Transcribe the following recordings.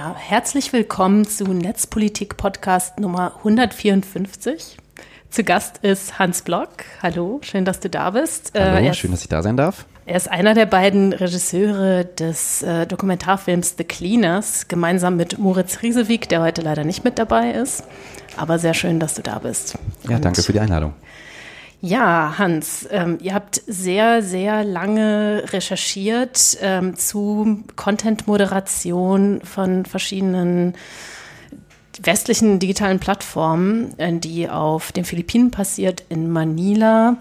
Ja, herzlich willkommen zu Netzpolitik-Podcast Nummer 154. Zu Gast ist Hans Block. Hallo, schön, dass du da bist. Hallo, schön, dass ich da sein darf. Er ist einer der beiden Regisseure des Dokumentarfilms The Cleaners, gemeinsam mit Moritz Riesewig, der heute leider nicht mit dabei ist. Aber sehr schön, dass du da bist. Ja, danke für die Einladung. Ja, Hans, ihr habt sehr, sehr lange recherchiert zu Content-Moderation von verschiedenen westlichen digitalen Plattformen, die auf den Philippinen passiert, in Manila.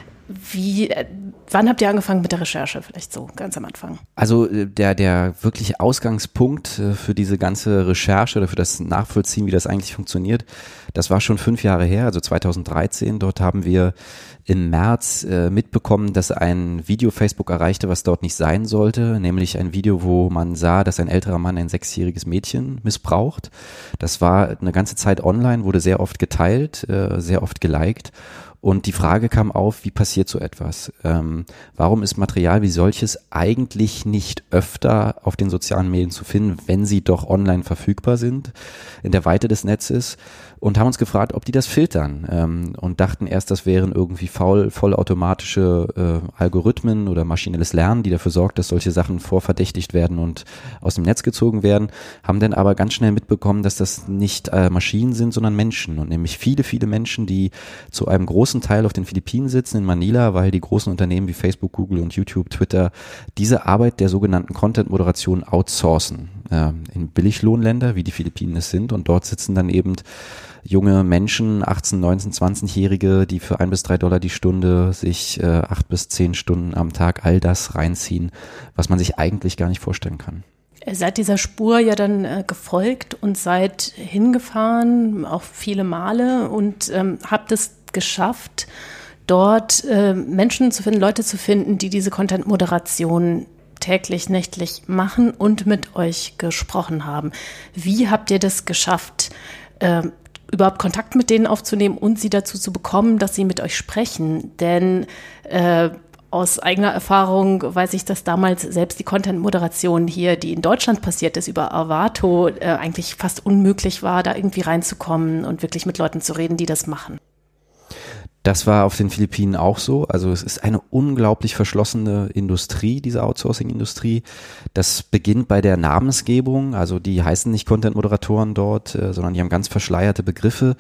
Wann habt ihr angefangen mit der Recherche? Vielleicht so ganz am Anfang. Also der wirkliche Ausgangspunkt für diese ganze Recherche oder für das Nachvollziehen, wie das eigentlich funktioniert, das war schon 5 Jahre her, also 2013. Dort haben wir im März mitbekommen, dass ein Video Facebook erreichte, was dort nicht sein sollte, nämlich ein Video, wo man sah, dass ein älterer Mann ein 6-jähriges Mädchen missbraucht. Das war eine ganze Zeit online, wurde sehr oft geteilt, sehr oft geliked. Und die Frage kam auf, wie passiert so etwas? Warum ist Material wie solches eigentlich nicht öfter auf den sozialen Medien zu finden, wenn sie doch online verfügbar sind, in der Weite des Netzes? Und haben uns gefragt, ob die das filtern und dachten erst, das wären irgendwie vollautomatische Algorithmen oder maschinelles Lernen, die dafür sorgt, dass solche Sachen vorverdächtigt werden und aus dem Netz gezogen werden, haben dann aber ganz schnell mitbekommen, dass das nicht Maschinen sind, sondern Menschen und nämlich viele, viele Menschen, die zu einem großen Teil auf den Philippinen sitzen, in Manila, weil die großen Unternehmen wie Facebook, Google und YouTube, Twitter diese Arbeit der sogenannten Content-Moderation outsourcen in Billiglohnländer, wie die Philippinen es sind, und dort sitzen dann eben junge Menschen, 18, 19, 20-Jährige, die für $1 bis $3 die Stunde sich 8 bis 10 Stunden am Tag all das reinziehen, was man sich eigentlich gar nicht vorstellen kann. Ihr seid dieser Spur ja dann gefolgt und seid hingefahren, auch viele Male, und habt es geschafft, dort Menschen zu finden, Leute zu finden, die diese Content-Moderation täglich, nächtlich machen und mit euch gesprochen haben. Wie habt ihr das geschafft, überhaupt Kontakt mit denen aufzunehmen und sie dazu zu bekommen, dass sie mit euch sprechen? Denn aus eigener Erfahrung weiß ich, dass damals selbst die Content-Moderation hier, die in Deutschland passiert ist, über Arvato eigentlich fast unmöglich war, da irgendwie reinzukommen und wirklich mit Leuten zu reden, die das machen. Das war auf den Philippinen auch so. Also es ist eine unglaublich verschlossene Industrie, diese Outsourcing-Industrie. Das beginnt bei der Namensgebung. Also die heißen nicht Content-Moderatoren dort, sondern die haben ganz verschleierte Begriffe.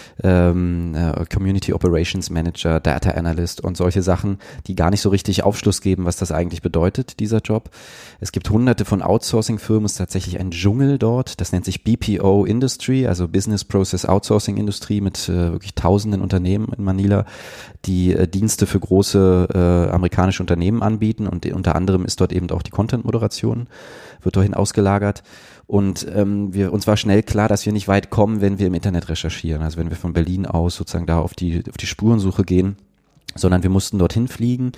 Community Operations Manager, Data Analyst und solche Sachen, die gar nicht so richtig Aufschluss geben, was das eigentlich bedeutet, dieser Job. Es gibt hunderte von Outsourcing-Firmen, es ist tatsächlich ein Dschungel dort. Das nennt sich BPO Industry, also Business Process Outsourcing Industrie mit wirklich tausenden Unternehmen in Manila, die Dienste für große amerikanische Unternehmen anbieten, und unter anderem ist dort eben auch die Content-Moderation, wird dorthin ausgelagert. Und uns war schnell klar, dass wir nicht weit kommen, wenn wir im Internet recherchieren, also wenn wir von Berlin aus sozusagen da auf die Spurensuche gehen, sondern wir mussten dorthin fliegen,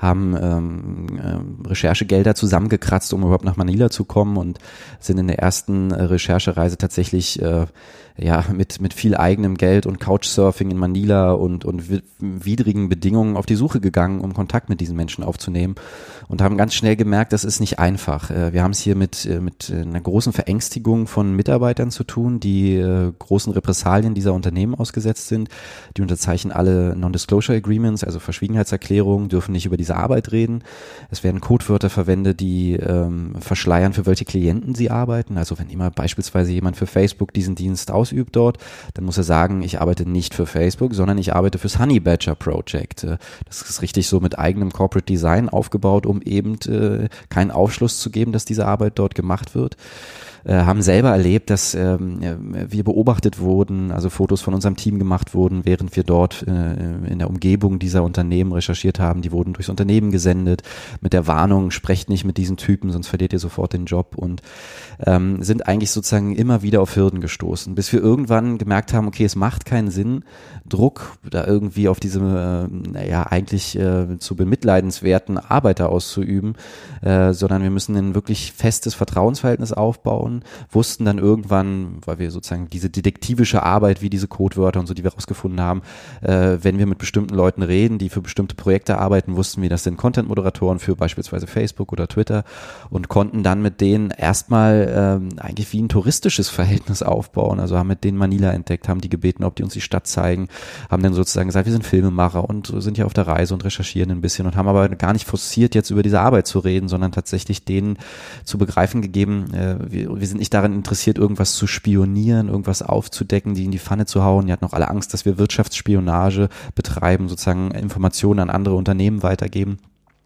haben Recherchegelder zusammengekratzt, um überhaupt nach Manila zu kommen, und sind in der ersten Recherchereise tatsächlich mit viel eigenem Geld und Couchsurfing in Manila und widrigen Bedingungen auf die Suche gegangen, um Kontakt mit diesen Menschen aufzunehmen, und haben ganz schnell gemerkt, das ist nicht einfach. Wir haben es hier mit einer großen Verängstigung von Mitarbeitern zu tun, die großen Repressalien dieser Unternehmen ausgesetzt sind. Die unterzeichnen alle Non-Disclosure Agreements, also Verschwiegenheitserklärungen, dürfen nicht über diese Arbeit reden. Es werden Codewörter verwendet, die verschleiern, für welche Klienten sie arbeiten. Also wenn immer beispielsweise jemand für Facebook diesen Dienst ausübt dort, dann muss er sagen, ich arbeite nicht für Facebook, sondern ich arbeite fürs Honey Badger Project. Das ist richtig so mit eigenem Corporate Design aufgebaut, um eben keinen Aufschluss zu geben, dass diese Arbeit dort gemacht wird. Haben selber erlebt, dass wir beobachtet wurden, also Fotos von unserem Team gemacht wurden, während wir dort in der Umgebung dieser Unternehmen recherchiert haben. Die wurden durchs Unternehmen gesendet mit der Warnung, sprecht nicht mit diesen Typen, sonst verliert ihr sofort den Job, und sind eigentlich sozusagen immer wieder auf Hürden gestoßen, bis wir irgendwann gemerkt haben, okay, es macht keinen Sinn, Druck da irgendwie auf diese, eigentlich zu bemitleidenswerten Arbeiter auszuüben, sondern wir müssen ein wirklich festes Vertrauensverhältnis aufbauen, wussten dann irgendwann, weil wir sozusagen diese detektivische Arbeit, wie diese Codewörter und so, die wir rausgefunden haben, wenn wir mit bestimmten Leuten reden, die für bestimmte Projekte arbeiten, wussten wir, das sind Content-Moderatoren für beispielsweise Facebook oder Twitter und konnten dann mit denen erstmal eigentlich wie ein touristisches Verhältnis aufbauen. Also haben mit denen Manila entdeckt, haben die gebeten, ob die uns die Stadt zeigen, haben dann sozusagen gesagt, wir sind Filmemacher und sind ja auf der Reise und recherchieren ein bisschen und haben aber gar nicht forciert, jetzt über diese Arbeit zu reden, sondern tatsächlich denen zu begreifen gegeben, wir sind nicht daran interessiert, irgendwas zu spionieren, irgendwas aufzudecken, die in die Pfanne zu hauen. Die hatten auch alle Angst, dass wir Wirtschaftsspionage betreiben, sozusagen Informationen an andere Unternehmen weitergeben.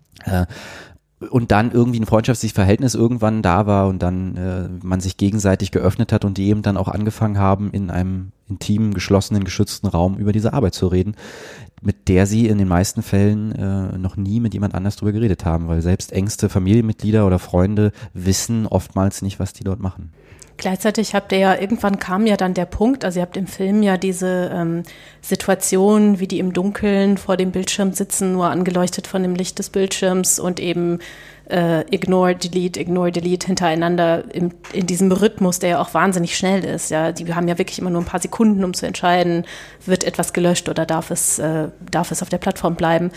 Und dann irgendwie ein freundschaftliches Verhältnis irgendwann da war und dann man sich gegenseitig geöffnet hat und die eben dann auch angefangen haben, in einem intimen, geschlossenen, geschützten Raum über diese Arbeit zu reden, mit der sie in den meisten Fällen noch nie mit jemand anders drüber geredet haben, weil selbst engste Familienmitglieder oder Freunde wissen oftmals nicht, was die dort machen. Gleichzeitig irgendwann kam ja dann der Punkt, also ihr habt im Film ja diese Situation, wie die im Dunkeln vor dem Bildschirm sitzen, nur angeleuchtet von dem Licht des Bildschirms und eben ignore, delete hintereinander in diesem Rhythmus, der ja auch wahnsinnig schnell ist. Ja, die haben ja wirklich immer nur ein paar Sekunden, um zu entscheiden, wird etwas gelöscht oder darf es auf der Plattform bleiben.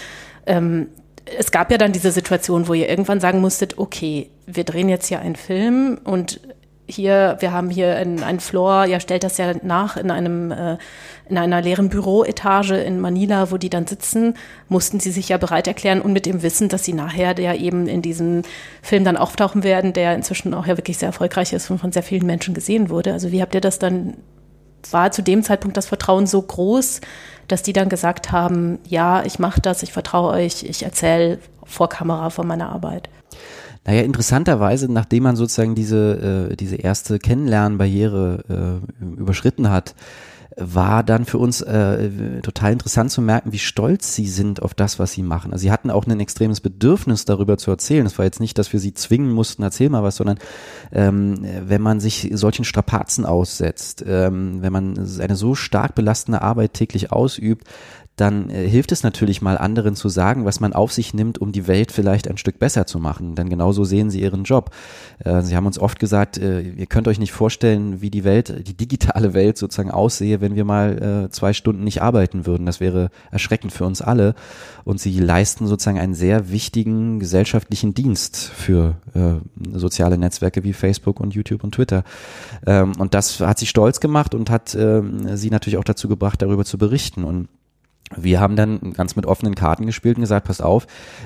Es gab ja dann diese Situation, wo ihr irgendwann sagen musstet, okay, wir drehen jetzt hier einen Film und wir haben hier einen Floor, ja, stellt das ja nach in einer leeren Büroetage in Manila, wo die dann sitzen, mussten sie sich ja bereit erklären und mit dem Wissen, dass sie nachher ja eben in diesem Film dann auftauchen werden, der inzwischen auch ja wirklich sehr erfolgreich ist und von sehr vielen Menschen gesehen wurde. Also wie habt ihr das dann, war zu dem Zeitpunkt das Vertrauen so groß, dass die dann gesagt haben, ja, ich mache das, ich vertraue euch, ich erzähle vor Kamera von meiner Arbeit? Naja, interessanterweise, nachdem man sozusagen diese erste Kennenlernbarriere überschritten hat, war dann für uns total interessant zu merken, wie stolz sie sind auf das, was sie machen. Also sie hatten auch ein extremes Bedürfnis, darüber zu erzählen. Es war jetzt nicht, dass wir sie zwingen mussten, erzähl mal was, sondern wenn man sich solchen Strapazen aussetzt, wenn man eine so stark belastende Arbeit täglich ausübt, dann hilft es natürlich mal anderen zu sagen, was man auf sich nimmt, um die Welt vielleicht ein Stück besser zu machen. Denn genauso sehen sie ihren Job. Sie haben uns oft gesagt, ihr könnt euch nicht vorstellen, wie die digitale Welt sozusagen aussehe, wenn wir mal 2 Stunden nicht arbeiten würden. Das wäre erschreckend für uns alle. Und sie leisten sozusagen einen sehr wichtigen gesellschaftlichen Dienst für soziale Netzwerke wie Facebook und YouTube und Twitter. Und das hat sie stolz gemacht und hat sie natürlich auch dazu gebracht, darüber zu berichten. Und wir haben dann ganz mit offenen Karten gespielt und gesagt, passt auf,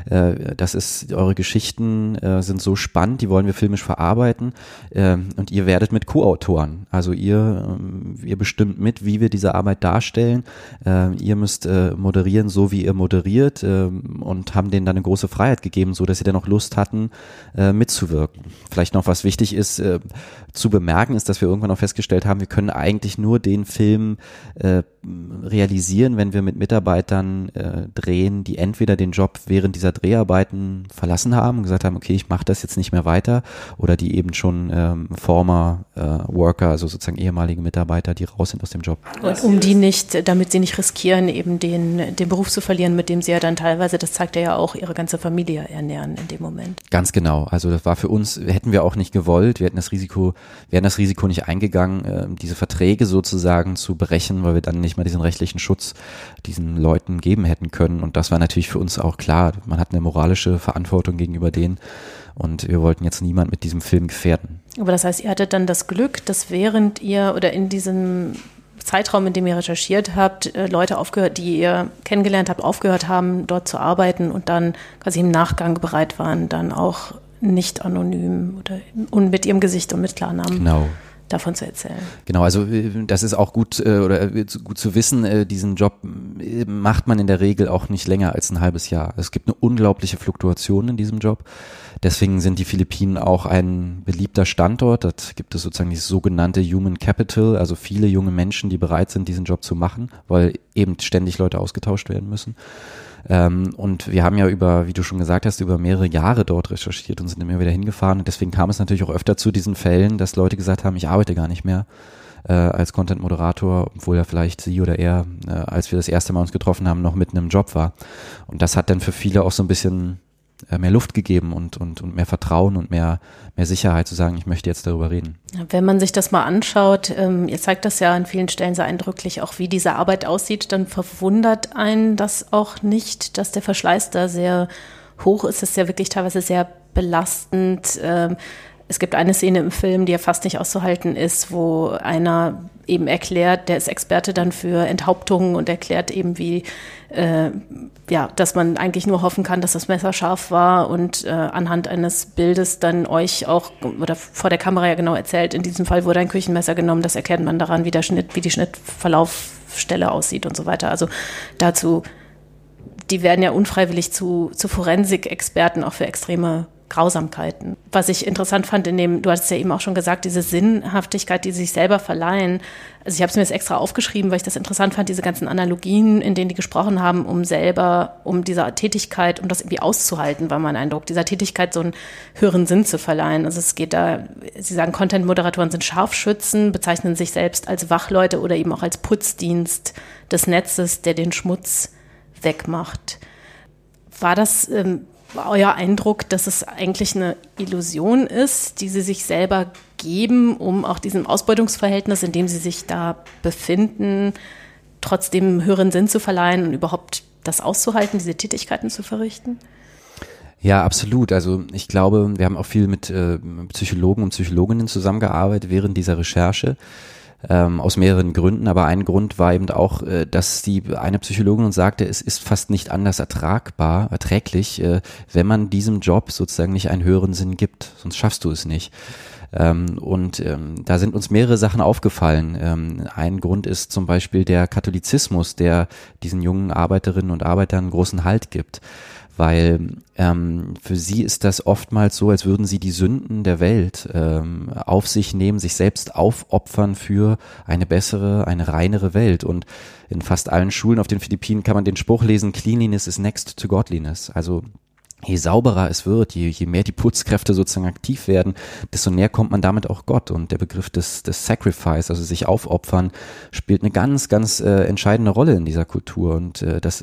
eure Geschichten sind so spannend, die wollen wir filmisch verarbeiten und ihr werdet mit Co-Autoren. Also ihr bestimmt mit, wie wir diese Arbeit darstellen. Ihr müsst moderieren, so wie ihr moderiert und haben denen dann eine große Freiheit gegeben, so dass sie dann auch Lust hatten, mitzuwirken. Vielleicht noch was wichtig ist, zu bemerken ist, dass wir irgendwann auch festgestellt haben, wir können eigentlich nur den Film realisieren, wenn wir mit Mitarbeitern drehen, die entweder den Job während dieser Dreharbeiten verlassen haben und gesagt haben, okay, ich mache das jetzt nicht mehr weiter, oder die eben schon former Worker, also sozusagen ehemalige Mitarbeiter, die raus sind aus dem Job. Und damit sie nicht riskieren, eben den Beruf zu verlieren, mit dem sie ja dann teilweise, das zeigt ja auch, ihre ganze Familie ernähren in dem Moment. Ganz genau. Also das war für uns, hätten wir auch nicht gewollt, wären das Risiko nicht eingegangen, diese Verträge sozusagen zu brechen, weil wir dann nicht mal diesen rechtlichen Schutz diesen Leuten geben hätten können. Und das war natürlich für uns auch klar. Man hat eine moralische Verantwortung gegenüber denen und wir wollten jetzt niemand mit diesem Film gefährden. Aber das heißt, ihr hattet dann das Glück, dass während ihr oder in diesem Zeitraum, in dem ihr recherchiert habt, Leute aufgehört, die ihr kennengelernt habt, aufgehört haben, dort zu arbeiten und dann quasi im Nachgang bereit waren, dann auch nicht anonym und mit ihrem Gesicht und mit Klarnamen davon zu erzählen. Genau, also das ist auch gut zu wissen, diesen Job macht man in der Regel auch nicht länger als ein halbes Jahr. Es gibt eine unglaubliche Fluktuation in diesem Job. Deswegen sind die Philippinen auch ein beliebter Standort. Dort gibt es sozusagen dieses sogenannte Human Capital, also viele junge Menschen, die bereit sind, diesen Job zu machen, weil eben ständig Leute ausgetauscht werden müssen. Und wir haben ja wie du schon gesagt hast, über mehrere Jahre dort recherchiert und sind immer wieder hingefahren. Und deswegen kam es natürlich auch öfter zu diesen Fällen, dass Leute gesagt haben, ich arbeite gar nicht mehr. als Content-Moderator, obwohl er vielleicht sie oder er, als wir das erste Mal uns getroffen haben, noch mitten im Job war. Und das hat dann für viele auch so ein bisschen mehr Luft gegeben und mehr Vertrauen und mehr Sicherheit zu sagen, ich möchte jetzt darüber reden. Wenn man sich das mal anschaut, ihr zeigt das ja an vielen Stellen sehr eindrücklich, auch wie diese Arbeit aussieht, dann verwundert einen das auch nicht, dass der Verschleiß da sehr hoch ist. Es ist ja wirklich teilweise sehr belastend. Es gibt eine Szene im Film, die ja fast nicht auszuhalten ist, wo einer eben erklärt, der ist Experte dann für Enthauptungen und erklärt eben, wie, dass man eigentlich nur hoffen kann, dass das Messer scharf war und anhand eines Bildes dann euch auch oder vor der Kamera ja genau erzählt, in diesem Fall wurde ein Küchenmesser genommen, das erklärt man daran, wie die Schnittverlaufstelle aussieht und so weiter. Also dazu, die werden ja unfreiwillig zu Forensik-Experten auch für extreme Grausamkeiten. Was ich interessant fand du hast ja eben auch schon gesagt, diese Sinnhaftigkeit, die sie sich selber verleihen. Also ich habe es mir jetzt extra aufgeschrieben, weil ich das interessant fand, diese ganzen Analogien, in denen die gesprochen haben, um dieser Tätigkeit, um das irgendwie auszuhalten, war mein Eindruck, dieser Tätigkeit so einen höheren Sinn zu verleihen. Also es geht da, sie sagen, Content-Moderatoren sind Scharfschützen, bezeichnen sich selbst als Wachleute oder eben auch als Putzdienst des Netzes, der den Schmutz wegmacht. War das euer Eindruck, dass es eigentlich eine Illusion ist, die sie sich selber geben, um auch diesem Ausbeutungsverhältnis, in dem sie sich da befinden, trotzdem einen höheren Sinn zu verleihen und überhaupt das auszuhalten, diese Tätigkeiten zu verrichten? Ja, absolut. Also ich glaube, wir haben auch viel mit Psychologen und Psychologinnen zusammengearbeitet während dieser Recherche. Aus mehreren Gründen, aber ein Grund war eben auch, dass eine Psychologin uns sagte, es ist fast nicht anders erträglich, wenn man diesem Job sozusagen nicht einen höheren Sinn gibt, sonst schaffst du es nicht. Da sind uns mehrere Sachen aufgefallen. Ein Grund ist zum Beispiel der Katholizismus, der diesen jungen Arbeiterinnen und Arbeitern einen großen Halt gibt. Weil für sie ist das oftmals so, als würden sie die Sünden der Welt auf sich nehmen, sich selbst aufopfern für eine bessere, eine reinere Welt. Und in fast allen Schulen auf den Philippinen kann man den Spruch lesen, Cleanliness is next to godliness. Also je sauberer es wird, je mehr die Putzkräfte sozusagen aktiv werden, desto näher kommt man damit auch Gott. Und der Begriff des Sacrifice, also sich aufopfern, spielt eine ganz, ganz entscheidende Rolle in dieser Kultur. Und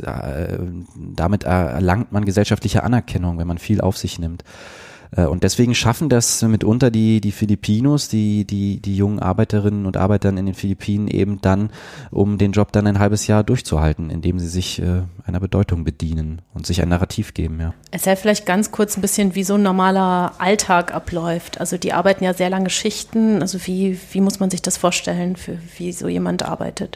damit erlangt man gesellschaftliche Anerkennung, wenn man viel auf sich nimmt. Und deswegen schaffen das mitunter die Filipinos, die jungen Arbeiterinnen und Arbeitern in den Philippinen eben dann, um den Job dann ein halbes Jahr durchzuhalten, indem sie sich einer Bedeutung bedienen und sich ein Narrativ geben, ja. Erzähl vielleicht ganz kurz ein bisschen, wie so ein normaler Alltag abläuft. Also die arbeiten ja sehr lange Schichten. Also wie muss man sich das vorstellen, für wie so jemand arbeitet?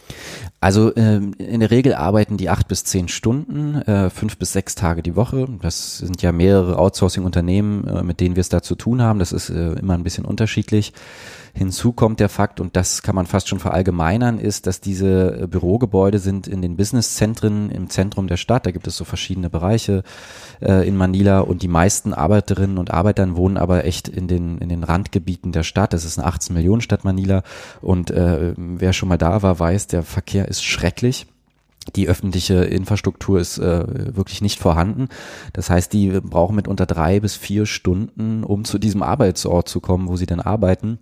Also in der Regel arbeiten die 8 bis 10 Stunden, 5 bis 6 Tage die Woche. Das sind ja mehrere Outsourcing-Unternehmen, mit denen wir es da zu tun haben. Das ist immer ein bisschen unterschiedlich. Hinzu kommt der Fakt, und das kann man fast schon verallgemeinern, ist, dass diese Bürogebäude sind in den Businesszentren im Zentrum der Stadt. Da gibt es so verschiedene Bereiche in Manila, und die meisten Arbeiterinnen und Arbeiter wohnen aber echt in den Randgebieten der Stadt. Das ist eine 18-Millionen-Stadt Manila, und wer schon mal da war, weiß, der Verkehr ist schrecklich. Die öffentliche Infrastruktur ist wirklich nicht vorhanden. Das heißt, die brauchen mitunter 3 bis 4 Stunden, um zu diesem Arbeitsort zu kommen, wo sie dann arbeiten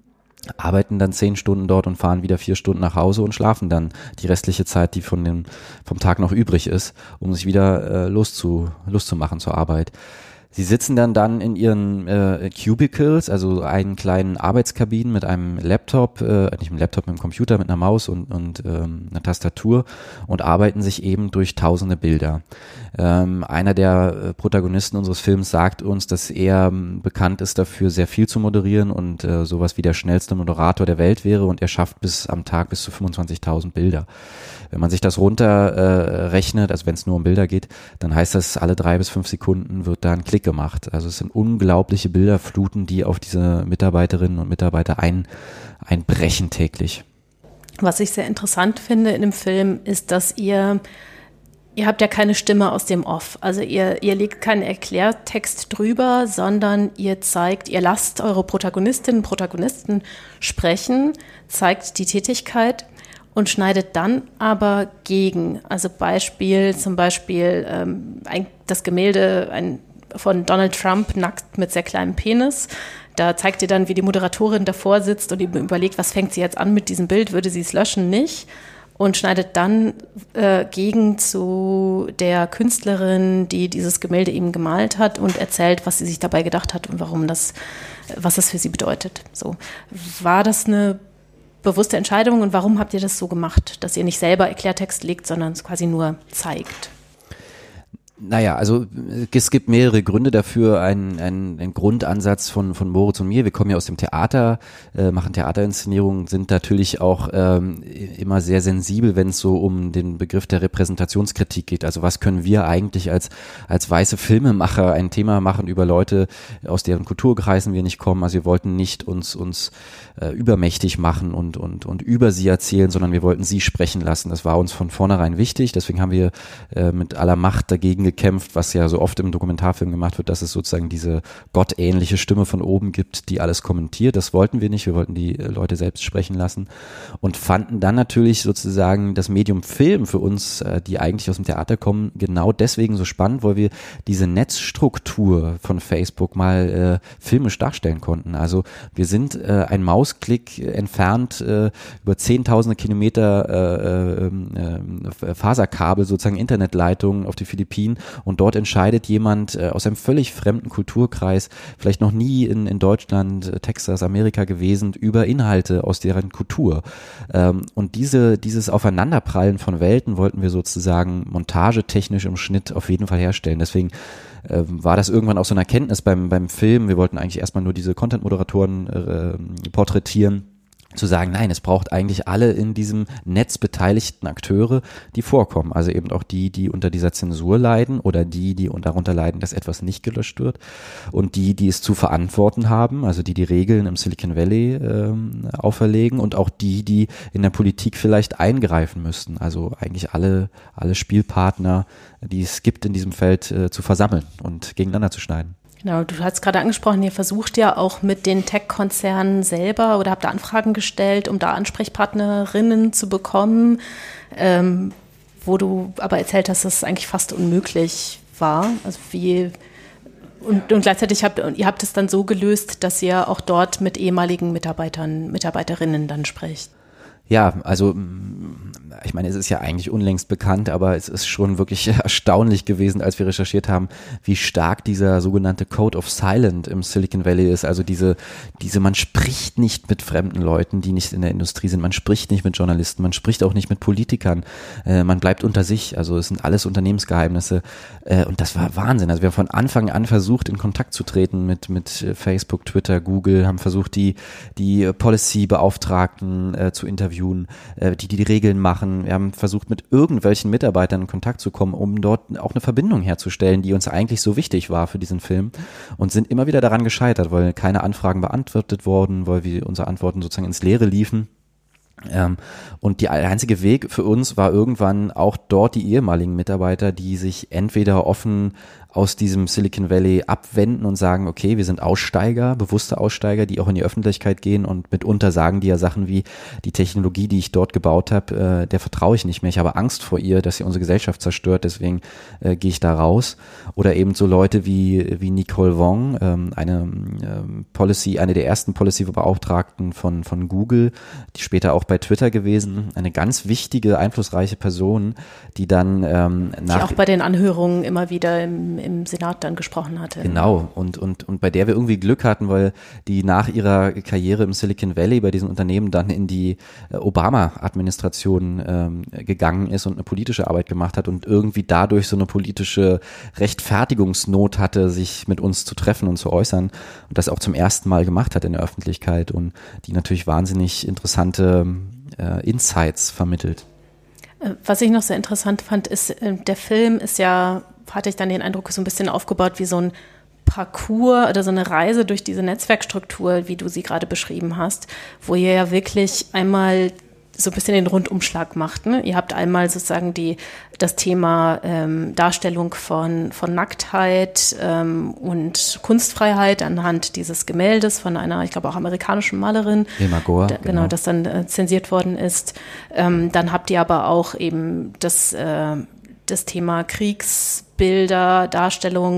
dann 10 Stunden dort und fahren wieder 4 Stunden nach Hause und schlafen dann die restliche Zeit, die vom Tag noch übrig ist, um sich wieder loszumachen zur Arbeit. Sie sitzen dann in ihren Cubicles, also einen kleinen Arbeitskabinen mit einem Laptop, nicht mit einem Computer, mit einer Maus und einer Tastatur, und arbeiten sich eben durch tausende Bilder. Einer der Protagonisten unseres Films sagt uns, dass er bekannt ist dafür, sehr viel zu moderieren und sowas wie der schnellste Moderator der Welt wäre, und er schafft am Tag bis zu 25.000 Bilder. Wenn man sich das runterrechnet, also wenn es nur um Bilder geht, dann heißt das, alle 3 bis 5 Sekunden wird da ein Klick gemacht. Also es sind unglaubliche Bilderfluten, die auf diese Mitarbeiterinnen und Mitarbeiter einbrechen täglich. Was ich sehr interessant finde in dem Film ist, dass ihr habt ja keine Stimme aus dem Off. Also ihr legt keinen Erklärtext drüber, sondern ihr lasst eure Protagonistinnen und Protagonisten sprechen, zeigt die Tätigkeit und schneidet dann aber gegen. Also zum Beispiel das Gemälde von Donald Trump nackt mit sehr kleinem Penis. Da zeigt ihr dann, wie die Moderatorin davor sitzt und überlegt, was fängt sie jetzt an mit diesem Bild, würde sie es löschen, nicht? Und schneidet dann gegen zu der Künstlerin, die dieses Gemälde eben gemalt hat und erzählt, was sie sich dabei gedacht hat und was das für sie bedeutet. So. War das eine bewusste Entscheidung und warum habt ihr das so gemacht, dass ihr nicht selber Erklärtext legt, sondern es quasi nur zeigt? Naja, also es gibt mehrere Gründe dafür. Ein Grundansatz von Moritz und mir. Wir kommen ja aus dem Theater, machen Theaterinszenierungen, sind natürlich auch immer sehr sensibel, wenn es so um den Begriff der Repräsentationskritik geht. Also was können wir eigentlich als weiße Filmemacher ein Thema machen über Leute, aus deren Kulturkreisen wir nicht kommen. Also wir wollten nicht uns übermächtig machen und über sie erzählen, sondern wir wollten sie sprechen lassen. Das war uns von vornherein wichtig. Deswegen haben wir mit aller Macht dagegen gekämpft, was ja so oft im Dokumentarfilm gemacht wird, dass es sozusagen diese gottähnliche Stimme von oben gibt, die alles kommentiert. Das wollten wir nicht. Wir wollten die Leute selbst sprechen lassen und fanden dann natürlich sozusagen das Medium Film für uns, die eigentlich aus dem Theater kommen, genau deswegen so spannend, weil wir diese Netzstruktur von Facebook mal filmisch darstellen konnten. Also wir sind ein Mausklick entfernt über zehntausende Kilometer Faserkabel, sozusagen Internetleitungen auf die Philippinen, und dort entscheidet jemand aus einem völlig fremden Kulturkreis, vielleicht noch nie in Deutschland, Texas, Amerika gewesen, über Inhalte aus deren Kultur. Und dieses Aufeinanderprallen von Welten wollten wir sozusagen montagetechnisch im Schnitt auf jeden Fall herstellen. Deswegen war das irgendwann auch so eine Erkenntnis beim Film. Wir wollten eigentlich erstmal nur diese Content-Moderatoren porträtieren, zu sagen, nein, es braucht eigentlich alle in diesem Netz beteiligten Akteure, die vorkommen. Also eben auch die unter dieser Zensur leiden oder die darunter leiden, dass etwas nicht gelöscht wird, und die es zu verantworten haben, also die Regeln im Silicon Valley auferlegen, und auch die in der Politik vielleicht eingreifen müssten. Also eigentlich alle Spielpartner, die es gibt in diesem Feld, zu versammeln und gegeneinander zu schneiden. Genau, du hast gerade angesprochen, ihr versucht ja auch mit den Tech-Konzernen selber oder habt da Anfragen gestellt, um da Ansprechpartnerinnen zu bekommen, wo du aber erzählt hast, dass es eigentlich fast unmöglich war. Also und gleichzeitig ihr habt es dann so gelöst, dass ihr auch dort mit ehemaligen Mitarbeiterinnen dann sprecht. Ja, also ich meine, es ist ja eigentlich unlängst bekannt, aber es ist schon wirklich erstaunlich gewesen, als wir recherchiert haben, wie stark dieser sogenannte Code of Silence im Silicon Valley ist. Also diese man spricht nicht mit fremden Leuten, die nicht in der Industrie sind, man spricht nicht mit Journalisten, man spricht auch nicht mit Politikern, man bleibt unter sich. Also es sind alles Unternehmensgeheimnisse, und das war Wahnsinn. Also wir haben von Anfang an versucht, in Kontakt zu treten mit Facebook, Twitter, Google, haben versucht, die Policy-Beauftragten zu interviewen, die Regeln machen. Wir haben versucht, mit irgendwelchen Mitarbeitern in Kontakt zu kommen, um dort auch eine Verbindung herzustellen, die uns eigentlich so wichtig war für diesen Film, und sind immer wieder daran gescheitert, weil keine Anfragen beantwortet wurden, weil unsere Antworten sozusagen ins Leere liefen. Und der einzige Weg für uns war irgendwann auch dort die ehemaligen Mitarbeiter, die sich entweder offen aus diesem Silicon Valley abwenden und sagen, okay, wir sind Aussteiger, bewusste Aussteiger, die auch in die Öffentlichkeit gehen, und mitunter sagen die ja Sachen wie, die Technologie, die ich dort gebaut habe, der vertraue ich nicht mehr, ich habe Angst vor ihr, dass sie unsere Gesellschaft zerstört, deswegen gehe ich da raus. Oder eben so Leute wie Nicole Wong, eine der ersten Policy-Beauftragten von Google, die später auch bei Twitter gewesen, eine ganz wichtige, einflussreiche Person, die dann die auch bei den Anhörungen immer wieder im Senat dann gesprochen hatte. Genau, und bei der wir irgendwie Glück hatten, weil die nach ihrer Karriere im Silicon Valley bei diesen Unternehmen dann in die Obama-Administration gegangen ist und eine politische Arbeit gemacht hat und irgendwie dadurch so eine politische Rechtfertigungsnot hatte, sich mit uns zu treffen und zu äußern, und das auch zum ersten Mal gemacht hat in der Öffentlichkeit, und die natürlich wahnsinnig interessante Insights vermittelt. Was ich noch sehr interessant fand, ist, der Film ist ja, hatte ich dann den Eindruck, so ein bisschen aufgebaut wie so ein Parcours oder so eine Reise durch diese Netzwerkstruktur, wie du sie gerade beschrieben hast, wo ihr ja wirklich einmal so ein bisschen den Rundumschlag macht. Ne? Ihr habt einmal sozusagen das Thema Darstellung von Nacktheit und Kunstfreiheit anhand dieses Gemäldes von einer, ich glaube auch amerikanischen Malerin. Emma Gore, genau, das dann zensiert worden ist. Dann habt ihr aber auch eben das Thema Kriegsbilder, Darstellung,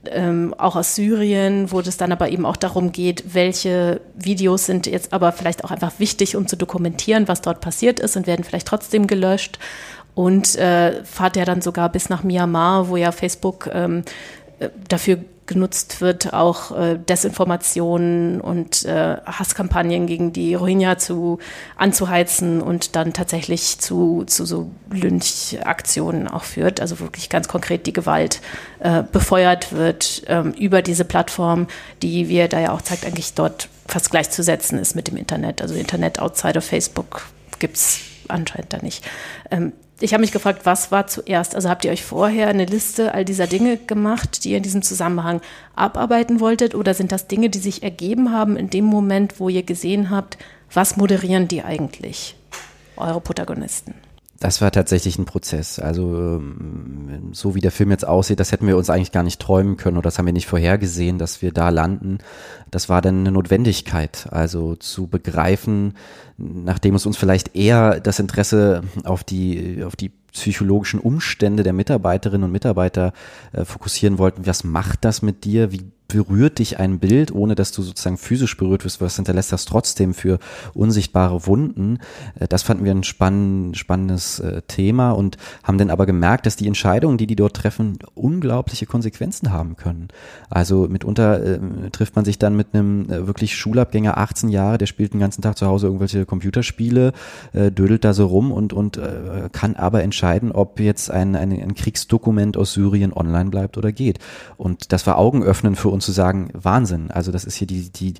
auch aus Syrien, wo es dann aber eben auch darum geht, welche Videos sind jetzt aber vielleicht auch einfach wichtig, um zu dokumentieren, was dort passiert ist und werden vielleicht trotzdem gelöscht. Und fahrt ja dann sogar bis nach Myanmar, wo ja Facebook dafür genutzt wird, auch Desinformationen und Hasskampagnen gegen die Rohingya anzuheizen und dann tatsächlich zu so Lynchaktionen auch führt. Also wirklich ganz konkret die Gewalt befeuert wird über diese Plattform, die, wie er da ja auch zeigt, eigentlich dort fast gleichzusetzen ist mit dem Internet. Also Internet outside of Facebook gibt's anscheinend da nicht. Ich habe mich gefragt, was war zuerst? Also habt ihr euch vorher eine Liste all dieser Dinge gemacht, die ihr in diesem Zusammenhang abarbeiten wolltet? Oder sind das Dinge, die sich ergeben haben in dem Moment, wo ihr gesehen habt, was moderieren die eigentlich, eure Protagonisten? Das war tatsächlich ein Prozess. Also so wie der Film jetzt aussieht, das hätten wir uns eigentlich gar nicht träumen können oder das haben wir nicht vorhergesehen, dass wir da landen. Das war dann eine Notwendigkeit, also zu begreifen, nachdem es uns vielleicht eher das Interesse auf die psychologischen Umstände der Mitarbeiterinnen und Mitarbeiter fokussieren wollten. Was macht das mit dir? Wie berührt dich ein Bild, ohne dass du sozusagen physisch berührt wirst? Was hinterlässt das trotzdem für unsichtbare Wunden? Das fanden wir ein spannendes Thema und haben dann aber gemerkt, dass die Entscheidungen, die dort treffen, unglaubliche Konsequenzen haben können. Also mitunter trifft man sich dann mit einem wirklich Schulabgänger, 18 Jahre, der spielt den ganzen Tag zu Hause irgendwelche Computerspiele, dödelt da so rum und kann aber entscheiden, ob jetzt ein Kriegsdokument aus Syrien online bleibt oder geht. Und das war Augenöffnen für uns zu sagen, Wahnsinn, also das ist hier die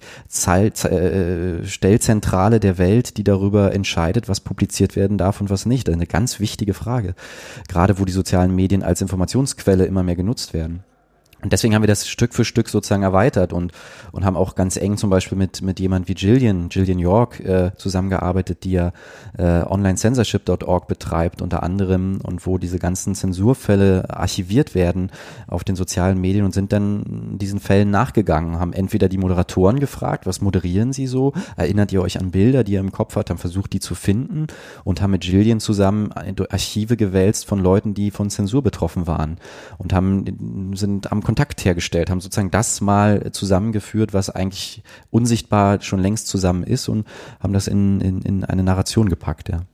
Stellzentrale der Welt, die darüber entscheidet, was publiziert werden darf und was nicht. Eine ganz wichtige Frage, gerade wo die sozialen Medien als Informationsquelle immer mehr genutzt werden. Und deswegen haben wir das Stück für Stück sozusagen erweitert und haben auch ganz eng zum Beispiel mit jemand wie Gillian York zusammengearbeitet, die ja onlinecensorship.org betreibt unter anderem und wo diese ganzen Zensurfälle archiviert werden auf den sozialen Medien und sind dann diesen Fällen nachgegangen, haben entweder die Moderatoren gefragt, was moderieren sie so, erinnert ihr euch an Bilder, die ihr im Kopf habt, haben versucht, die zu finden und haben mit Gillian zusammen Archive gewälzt von Leuten, die von Zensur betroffen waren und sind am Kontakt hergestellt, haben sozusagen das mal zusammengeführt, was eigentlich unsichtbar schon längst zusammen ist und haben das in eine Narration gepackt, ja.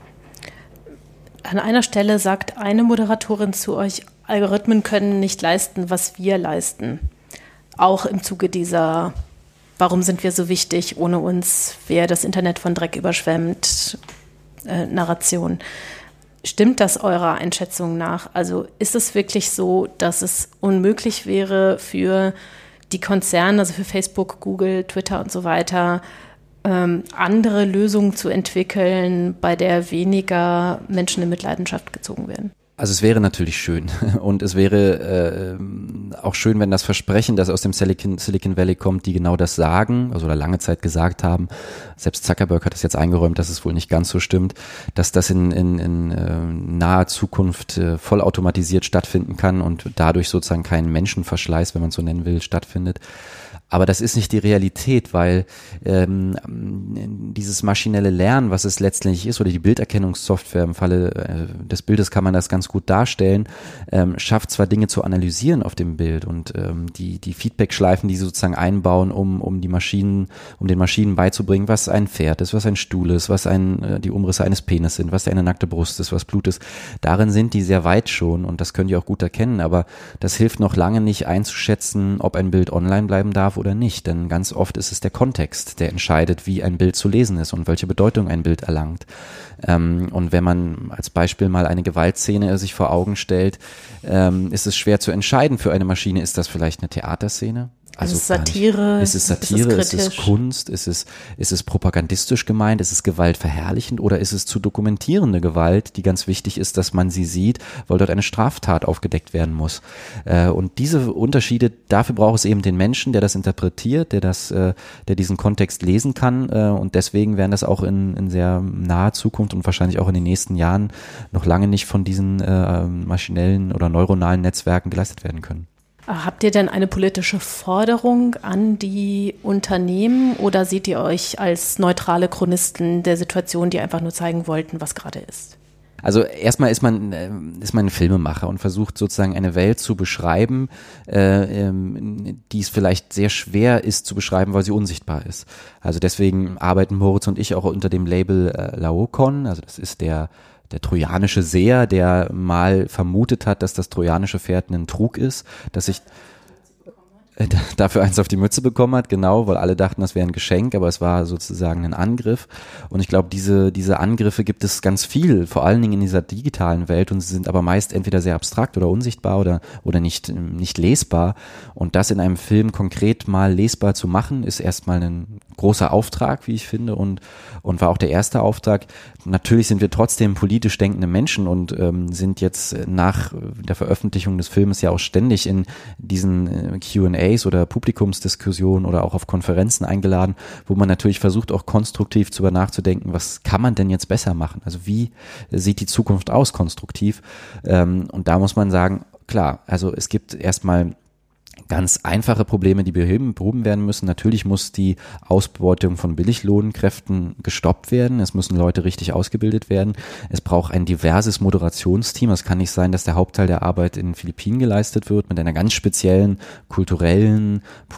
An einer Stelle sagt eine Moderatorin zu euch, Algorithmen können nicht leisten, was wir leisten. Auch im Zuge dieser, warum sind wir so wichtig, ohne uns wäre das Internet von Dreck überschwemmt, Narration. Stimmt das eurer Einschätzung nach? Also ist es wirklich so, dass es unmöglich wäre für die Konzerne, also für Facebook, Google, Twitter und so weiter, andere Lösungen zu entwickeln, bei der weniger Menschen in Mitleidenschaft gezogen werden? Also es wäre natürlich schön und es wäre auch schön, wenn das Versprechen, das aus dem Silicon Valley kommt, die genau das sagen, also oder lange Zeit gesagt haben, selbst Zuckerberg hat es jetzt eingeräumt, dass es wohl nicht ganz so stimmt, dass das in naher Zukunft vollautomatisiert stattfinden kann und dadurch sozusagen kein Menschenverschleiß, wenn man es so nennen will, stattfindet. Aber das ist nicht die Realität, weil dieses maschinelle Lernen, was es letztendlich ist, oder die Bilderkennungssoftware, im Falle des Bildes kann man das ganz gut darstellen, schafft zwar Dinge zu analysieren auf dem Bild und die Feedback-Schleifen, die sie sozusagen einbauen, um den Maschinen beizubringen, was ein Pferd ist, was ein Stuhl ist, was die Umrisse eines Penis sind, was eine nackte Brust ist, was Blut ist. Darin sind die sehr weit schon und das können die auch gut erkennen, aber das hilft noch lange nicht einzuschätzen, ob ein Bild online bleiben darf oder nicht, denn ganz oft ist es der Kontext, der entscheidet, wie ein Bild zu lesen ist und welche Bedeutung ein Bild erlangt. Und wenn man als Beispiel mal eine Gewaltszene sich vor Augen stellt, ist es schwer zu entscheiden für eine Maschine, ist das vielleicht eine Theaterszene? Also ist es Satire? Ist es Satire? Ist es Kunst? Ist es propagandistisch gemeint? Ist es gewaltverherrlichend? Oder ist es zu dokumentierende Gewalt, die ganz wichtig ist, dass man sie sieht, weil dort eine Straftat aufgedeckt werden muss? Und diese Unterschiede, dafür braucht es eben den Menschen, der das interpretiert, der diesen Kontext lesen kann. Und deswegen werden das auch in sehr naher Zukunft und wahrscheinlich auch in den nächsten Jahren noch lange nicht von diesen maschinellen oder neuronalen Netzwerken geleistet werden können. Habt ihr denn eine politische Forderung an die Unternehmen oder seht ihr euch als neutrale Chronisten der Situation, die einfach nur zeigen wollten, was gerade ist? Also erstmal ist man ein Filmemacher und versucht sozusagen eine Welt zu beschreiben, die es vielleicht sehr schwer ist zu beschreiben, weil sie unsichtbar ist. Also deswegen arbeiten Moritz und ich auch unter dem Label Laokoon, also das ist der trojanische Seher, der mal vermutet hat, dass das trojanische Pferd ein Trug ist, dass ich dafür eins auf die Mütze bekommen hat, genau, weil alle dachten, das wäre ein Geschenk, aber es war sozusagen ein Angriff. Und ich glaube, diese Angriffe gibt es ganz viel, vor allen Dingen in dieser digitalen Welt, und sie sind aber meist entweder sehr abstrakt oder unsichtbar oder nicht lesbar. Und das in einem Film konkret mal lesbar zu machen, ist erstmal ein großer Auftrag, wie ich finde, und war auch der erste Auftrag. Natürlich sind wir trotzdem politisch denkende Menschen und sind jetzt nach der Veröffentlichung des Filmes ja auch ständig in diesen Q&As oder Publikumsdiskussionen oder auch auf Konferenzen eingeladen, wo man natürlich versucht, auch konstruktiv darüber nachzudenken, was kann man denn jetzt besser machen? Also wie sieht die Zukunft aus konstruktiv? Und da muss man sagen, klar, also es gibt erstmal ganz einfache Probleme, die behoben werden müssen. Natürlich muss die Ausbeutung von Billiglohnkräften gestoppt werden. Es müssen Leute richtig ausgebildet werden. Es braucht ein diverses Moderationsteam. Es kann nicht sein, dass der Hauptteil der Arbeit in den Philippinen geleistet wird mit einer ganz speziellen kulturellen,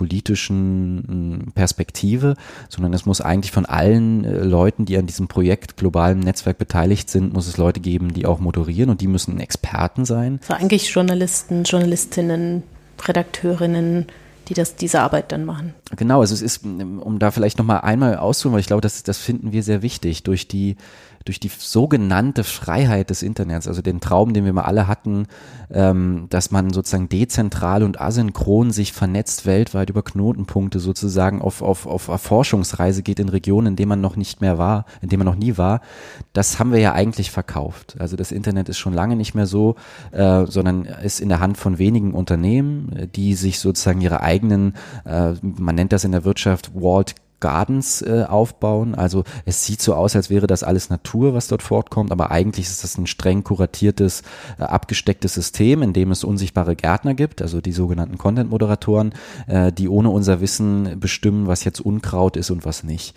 politischen Perspektive, sondern es muss eigentlich von allen Leuten, die an diesem Projekt globalen Netzwerk beteiligt sind, muss es Leute geben, die auch moderieren, und die müssen Experten sein. So eigentlich Journalisten, Journalistinnen, Redakteurinnen, die diese Arbeit dann machen. Genau, also es ist, um da vielleicht nochmal einmal auszuholen, weil ich glaube, das finden wir sehr wichtig, durch die sogenannte Freiheit des Internets, also den Traum, den wir mal alle hatten, dass man sozusagen dezentral und asynchron sich vernetzt weltweit über Knotenpunkte sozusagen auf Erforschungsreise geht in Regionen, in denen man noch nicht mehr war, in denen man noch nie war, das haben wir ja eigentlich verkauft. Also das Internet ist schon lange nicht mehr so, sondern ist in der Hand von wenigen Unternehmen, die sich sozusagen ihre eigenen, man nennt das in der Wirtschaft Walled Gardens aufbauen. Also es sieht so aus, als wäre das alles Natur, was dort fortkommt, aber eigentlich ist das ein streng kuratiertes, abgestecktes System, in dem es unsichtbare Gärtner gibt, also die sogenannten Content-Moderatoren, die ohne unser Wissen bestimmen, was jetzt Unkraut ist und was nicht.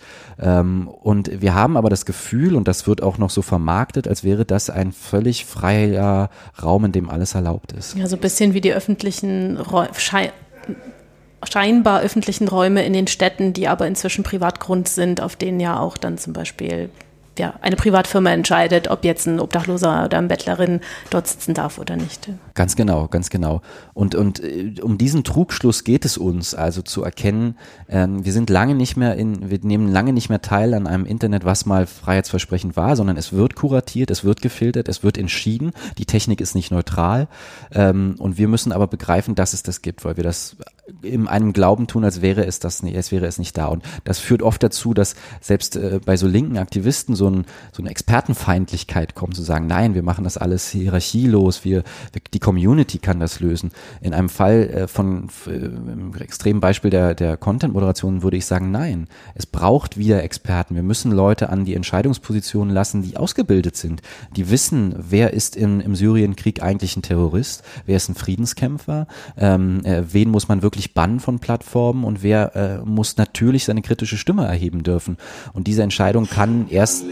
Und wir haben aber das Gefühl, und das wird auch noch so vermarktet, als wäre das ein völlig freier Raum, in dem alles erlaubt ist. Ja, so ein bisschen wie die öffentlichen scheinbar öffentlichen Räume in den Städten, die aber inzwischen Privatgrund sind, auf denen ja auch dann zum Beispiel eine Privatfirma entscheidet, ob jetzt ein Obdachloser oder eine Bettlerin dort sitzen darf oder nicht. Ganz genau, ganz genau. Und um diesen Trugschluss geht es uns, also zu erkennen, wir nehmen lange nicht mehr teil an einem Internet, was mal freiheitsversprechend war, sondern es wird kuratiert, es wird gefiltert, es wird entschieden, die Technik ist nicht neutral, und wir müssen aber begreifen, dass es das gibt, weil wir das in einem Glauben tun, als wäre es nicht da. Und das führt oft dazu, dass selbst bei so linken Aktivisten so eine Expertenfeindlichkeit kommt, zu sagen, nein, wir machen das alles hierarchielos, die Community kann das lösen. In einem Fall im extremen Beispiel der Content-Moderation würde ich sagen, nein, es braucht wieder Experten. Wir müssen Leute an die Entscheidungspositionen lassen, die ausgebildet sind, die wissen, wer ist im Syrienkrieg eigentlich ein Terrorist, wer ist ein Friedenskämpfer, wen muss man wirklich bannen von Plattformen und wer muss natürlich seine kritische Stimme erheben dürfen. Und diese Entscheidung kann erst...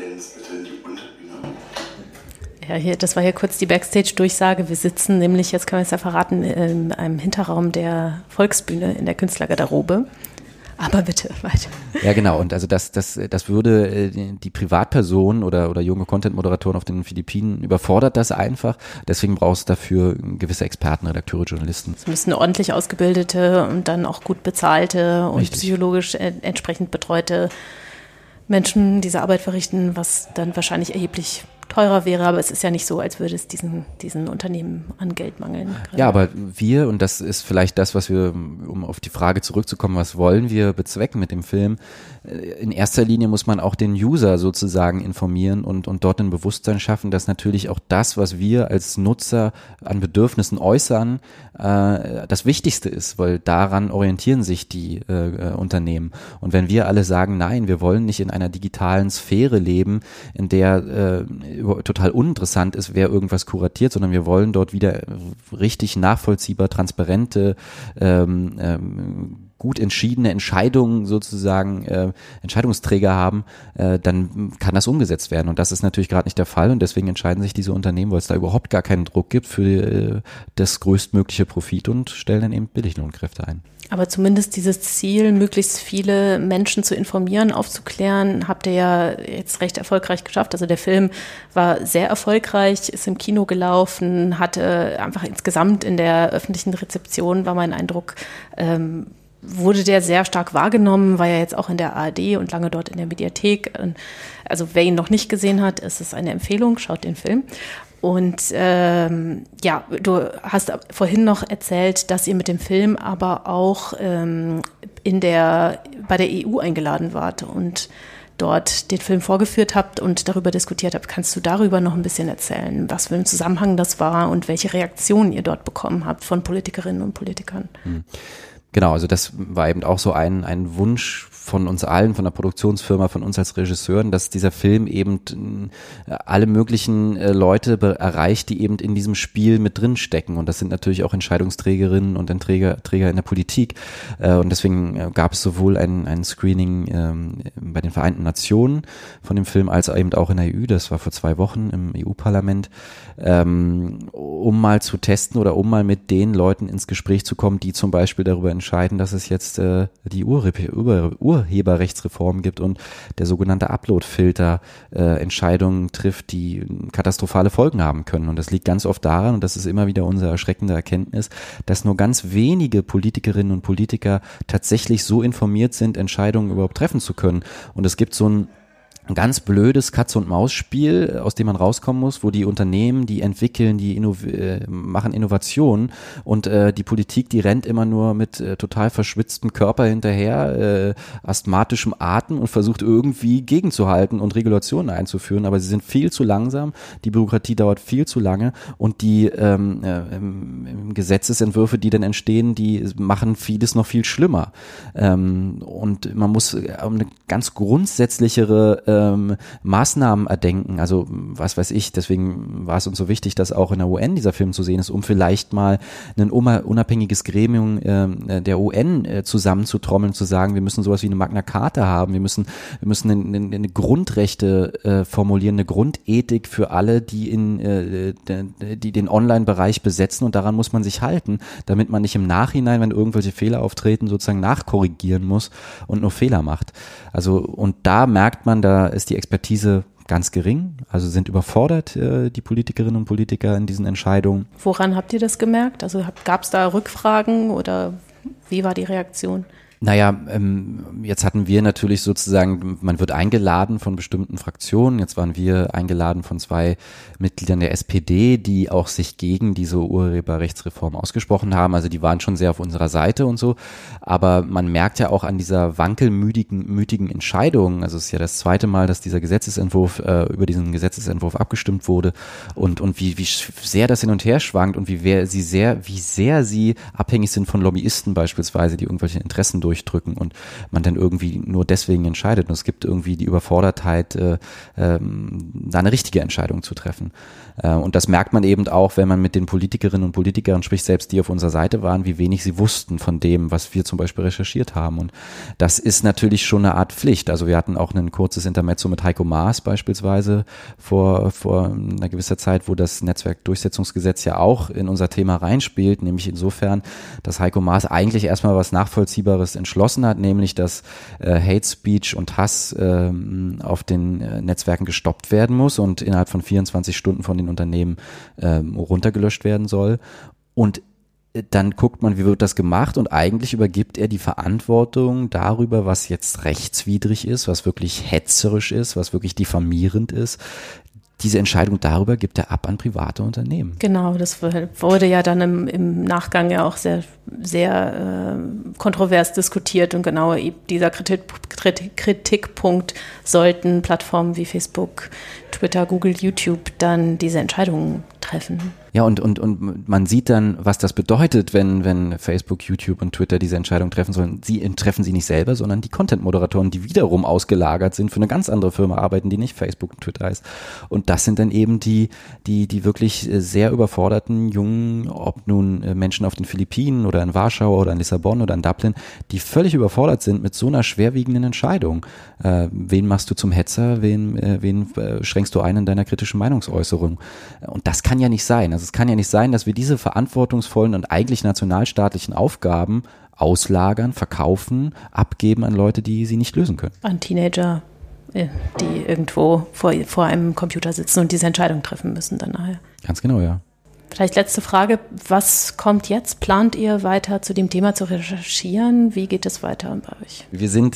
Ja, das war hier kurz die Backstage-Durchsage. Wir sitzen nämlich, jetzt können wir es ja verraten, in einem Hinterraum der Volksbühne in der Künstlergarderobe. Aber bitte, weiter. Ja, genau. Und also das würde die Privatperson oder junge Content-Moderatoren auf den Philippinen überfordert das einfach. Deswegen brauchst du dafür gewisse Experten, Redakteure, Journalisten. Es müssen ordentlich ausgebildete und dann auch gut bezahlte und Richtig. Psychologisch entsprechend betreute Menschen diese Arbeit verrichten, was dann wahrscheinlich erheblich teurer wäre, aber es ist ja nicht so, als würde es diesen Unternehmen an Geld mangeln. Ja, aber wir, und das ist vielleicht das, was wir, um auf die Frage zurückzukommen, was wollen wir bezwecken mit dem Film, in erster Linie muss man auch den User sozusagen informieren und dort ein Bewusstsein schaffen, dass natürlich auch das, was wir als Nutzer an Bedürfnissen äußern, das Wichtigste ist, weil daran orientieren sich die Unternehmen. Und wenn wir alle sagen, nein, wir wollen nicht in einer digitalen Sphäre leben, in der total uninteressant ist, wer irgendwas kuratiert, sondern wir wollen dort wieder richtig nachvollziehbar, transparente gut entschiedene Entscheidungen sozusagen, Entscheidungsträger haben, dann kann das umgesetzt werden. Und das ist natürlich gerade nicht der Fall und deswegen entscheiden sich diese Unternehmen, weil es da überhaupt gar keinen Druck gibt für das größtmögliche Profit und stellen dann eben Billiglohnkräfte ein. Aber zumindest dieses Ziel, möglichst viele Menschen zu informieren, aufzuklären, habt ihr ja jetzt recht erfolgreich geschafft. Also der Film war sehr erfolgreich, ist im Kino gelaufen, hatte einfach insgesamt in der öffentlichen Rezeption, war mein Eindruck, wurde der sehr stark wahrgenommen, war ja jetzt auch in der ARD und lange dort in der Mediathek. Also wer ihn noch nicht gesehen hat, ist es eine Empfehlung, schaut den Film. Und ja, du hast vorhin noch erzählt, dass ihr mit dem Film aber auch bei der EU eingeladen wart und dort den Film vorgeführt habt und darüber diskutiert habt. Kannst du darüber noch ein bisschen erzählen, was für ein Zusammenhang das war und welche Reaktionen ihr dort bekommen habt von Politikerinnen und Politikern? Genau, also das war eben auch so ein Wunsch von uns allen, von der Produktionsfirma, von uns als Regisseuren, dass dieser Film eben alle möglichen Leute erreicht, die eben in diesem Spiel mit drin stecken. Und das sind natürlich auch Entscheidungsträgerinnen und Träger in der Politik. Und deswegen gab es sowohl ein Screening bei den Vereinten Nationen von dem Film, als eben auch in der EU. Das war vor 2 Wochen im EU-Parlament, um mal zu testen oder um mal mit den Leuten ins Gespräch zu kommen, die zum Beispiel darüber entscheiden, dass es jetzt die Urheberrechtsreform gibt und der sogenannte Upload-Filter Entscheidungen trifft, die katastrophale Folgen haben können. Und das liegt ganz oft daran, und das ist immer wieder unsere erschreckende Erkenntnis, dass nur ganz wenige Politikerinnen und Politiker tatsächlich so informiert sind, Entscheidungen überhaupt treffen zu können. Und es gibt so ein ganz blödes Katz-und-Maus-Spiel, aus dem man rauskommen muss, wo die Unternehmen, die entwickeln, die machen Innovationen und die Politik, die rennt immer nur mit total verschwitztem Körper hinterher, asthmatischem Atem und versucht irgendwie gegenzuhalten und Regulationen einzuführen, aber sie sind viel zu langsam, die Bürokratie dauert viel zu lange und die Gesetzesentwürfe, die dann entstehen, die machen vieles noch viel schlimmer. Und man muss eine ganz grundsätzlichere Maßnahmen erdenken, also was weiß ich, deswegen war es uns so wichtig, dass auch in der UN dieser Film zu sehen ist, um vielleicht mal ein unabhängiges Gremium der UN zusammenzutrommeln, zu sagen, wir müssen sowas wie eine Magna Carta haben, wir müssen eine Grundrechte formulieren, eine Grundethik für alle, die den Online-Bereich besetzen und daran muss man sich halten, damit man nicht im Nachhinein, wenn irgendwelche Fehler auftreten, sozusagen nachkorrigieren muss und nur Fehler macht. Also und da merkt man, da ist die Expertise ganz gering, also sind überfordert die Politikerinnen und Politiker in diesen Entscheidungen. Woran habt ihr das gemerkt? Also gab es da Rückfragen oder wie war die Reaktion? Naja, jetzt hatten wir natürlich sozusagen, man wird eingeladen von bestimmten Fraktionen, jetzt waren wir eingeladen von 2 Mitgliedern der SPD, die auch sich gegen diese Urheberrechtsreform ausgesprochen haben, also die waren schon sehr auf unserer Seite und so, aber man merkt ja auch an dieser wankelmütigen Entscheidung, also es ist ja das 2. Mal, dass dieser Gesetzesentwurf, über diesen Gesetzesentwurf abgestimmt wurde und wie sehr das hin und her schwankt und wie sehr sie abhängig sind von Lobbyisten beispielsweise, die irgendwelche Interessen durchdrücken und man dann irgendwie nur deswegen entscheidet. Und es gibt irgendwie die Überfordertheit, da eine richtige Entscheidung zu treffen. Und das merkt man eben auch, wenn man mit den Politikerinnen und Politikern spricht, selbst die auf unserer Seite waren, wie wenig sie wussten von dem, was wir zum Beispiel recherchiert haben. Und das ist natürlich schon eine Art Pflicht. Also wir hatten auch ein kurzes Intermezzo mit Heiko Maas beispielsweise vor einer gewisser Zeit, wo das Netzwerkdurchsetzungsgesetz ja auch in unser Thema reinspielt, nämlich insofern, dass Heiko Maas eigentlich erstmal was Nachvollziehbares entschlossen hat, nämlich dass Hate Speech und Hass auf den Netzwerken gestoppt werden muss und innerhalb von 24 Stunden von den Unternehmen runtergelöscht werden soll. Und dann guckt man, wie wird das gemacht und eigentlich übergibt er die Verantwortung darüber, was jetzt rechtswidrig ist, was wirklich hetzerisch ist, was wirklich diffamierend ist. Diese Entscheidung darüber gibt er ab an private Unternehmen. Genau, das wurde ja dann im Nachgang ja auch sehr, sehr kontrovers diskutiert und genau dieser Kritikpunkt sollten Plattformen wie Facebook, Twitter, Google, YouTube dann diese Entscheidungen treffen. Ja, und man sieht dann, was das bedeutet, wenn Facebook, YouTube und Twitter diese Entscheidung treffen sollen. Sie treffen sie nicht selber, sondern die Content-Moderatoren, die wiederum ausgelagert sind, für eine ganz andere Firma arbeiten, die nicht Facebook und Twitter heißt. Und das sind dann eben die wirklich sehr überforderten jungen, ob nun Menschen auf den Philippinen oder in Warschau oder in Lissabon oder in Dublin, die völlig überfordert sind mit so einer schwerwiegenden Entscheidung. Wen machst du zum Hetzer, wen schränkst du ein in deiner kritischen Meinungsäußerung? Und das kann ja nicht sein. Also es kann ja nicht sein, dass wir diese verantwortungsvollen und eigentlich nationalstaatlichen Aufgaben auslagern, verkaufen, abgeben an Leute, die sie nicht lösen können. An Teenager, die irgendwo vor einem Computer sitzen und diese Entscheidung treffen müssen dann nachher. Ganz genau, ja. Vielleicht letzte Frage, was kommt jetzt? Plant ihr weiter zu dem Thema zu recherchieren? Wie geht es weiter bei euch? Wir sind,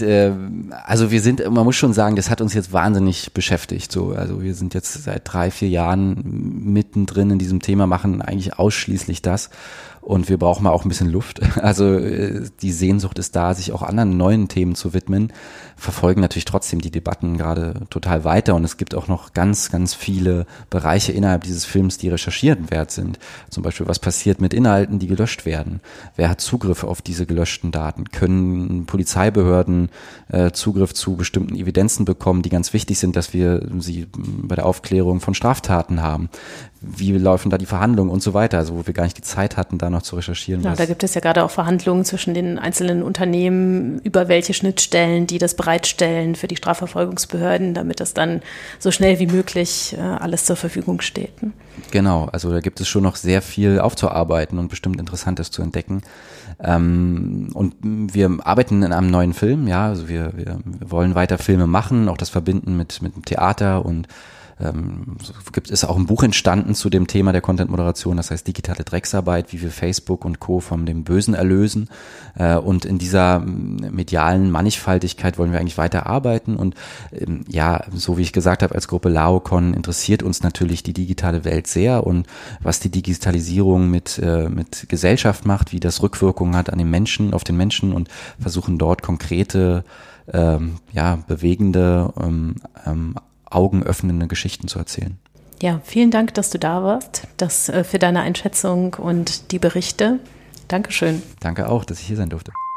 man muss schon sagen, das hat uns jetzt wahnsinnig beschäftigt. So, also wir sind jetzt seit 3-4 Jahren mittendrin in diesem Thema, machen eigentlich ausschließlich das. Und wir brauchen mal auch ein bisschen Luft. Also die Sehnsucht ist da, sich auch anderen neuen Themen zu widmen, verfolgen natürlich trotzdem die Debatten gerade total weiter. Und es gibt auch noch ganz, ganz viele Bereiche innerhalb dieses Films, die recherchierenswert sind. Zum Beispiel, was passiert mit Inhalten, die gelöscht werden? Wer hat Zugriff auf diese gelöschten Daten? Können Polizeibehörden Zugriff zu bestimmten Evidenzen bekommen, die ganz wichtig sind, dass wir sie bei der Aufklärung von Straftaten haben? Wie laufen da die Verhandlungen und so weiter, also wo wir gar nicht die Zeit hatten, da noch zu recherchieren. Ja, da gibt es ja gerade auch Verhandlungen zwischen den einzelnen Unternehmen über welche Schnittstellen, die das bereitstellen für die Strafverfolgungsbehörden, damit das dann so schnell wie möglich alles zur Verfügung steht. Genau, also da gibt es schon noch sehr viel aufzuarbeiten und bestimmt Interessantes zu entdecken. Und wir arbeiten in einem neuen Film, ja, also wir wollen weiter Filme machen, auch das verbinden mit dem Theater und ist auch ein Buch entstanden zu dem Thema der Content-Moderation, das heißt digitale Drecksarbeit, wie wir Facebook und Co. von dem Bösen erlösen. Und in dieser medialen Mannigfaltigkeit wollen wir eigentlich weiter arbeiten. Und so wie ich gesagt habe, als Gruppe Laocoon interessiert uns natürlich die digitale Welt sehr und was die Digitalisierung mit Gesellschaft macht, wie das Rückwirkungen hat an den Menschen, auf den Menschen und versuchen dort konkrete, bewegende, augenöffnende Geschichten zu erzählen. Ja, vielen Dank, dass du da warst, für deine Einschätzung und die Berichte. Dankeschön. Danke auch, dass ich hier sein durfte.